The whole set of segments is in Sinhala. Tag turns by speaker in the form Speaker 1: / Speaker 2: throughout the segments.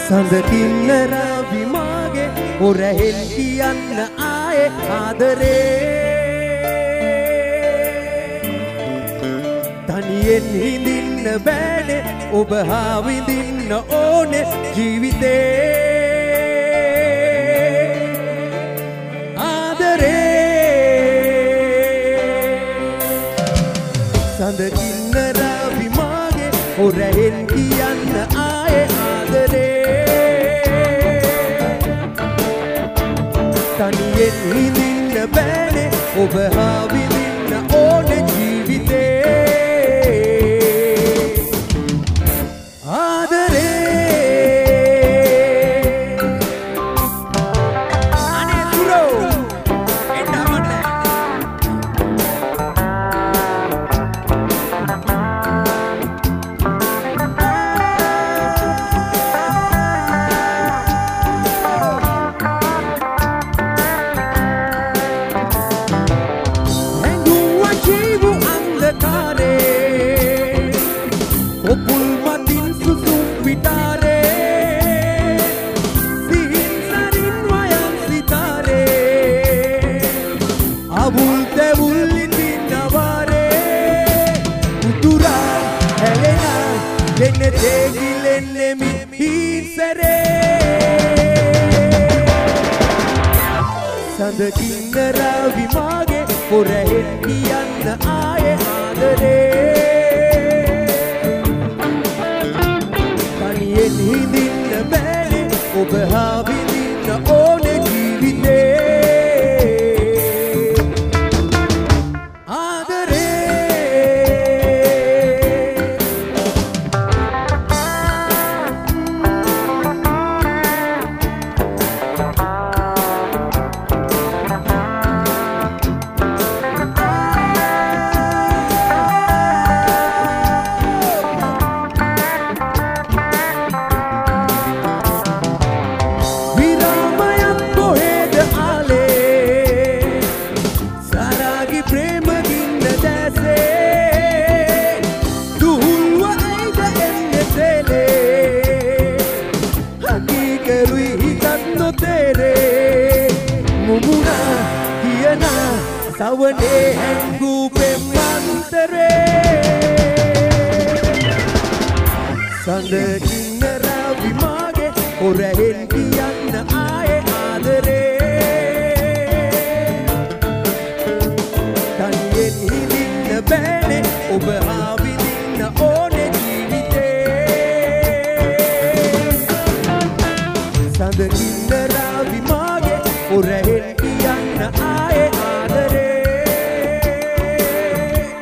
Speaker 1: සඳකින්න රාවි මාගේ ඔරහෙන් කියන්න ආයේ ආදරේ තනියෙන් හිඳින්න බෑනේ ඔබ හා විඳින්න ඕනේ ජීවිතේ සඳකින්න රාවි මාගේ ඔරහෙන් කියන්න ආයේ ආදරේ තනියෙන් හිඳින්න බෑනේ ඔබ හා විඳින්න ඕනේ ජීවිතේ සඳකින්න රාවි මාගේ ඔරහෙන් කියන්න ආයේ ආදරේ තනියෙන් හිඳින්න බෑනේ ඔබ හා විඳින්න ඕනේ ජීවිතේ සවනේ හැංගූ පෙම්මන්තරේ සඳකින්න රාවි මාගේ ඔරහෙන් කියන්න ආයේ ආදරේ තනියෙන් හිඳින්න බෑනේ ඔබ හා විඳින්න ඕනේ ජීවිතේ සඳකින්න රාවි මාගේ ඔරහෙන් කියන්න ආයේ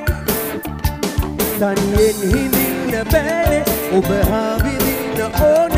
Speaker 1: තනියෙන් හිඳින්න බෑනේ ඔබ හා විඳින්න ඕනේ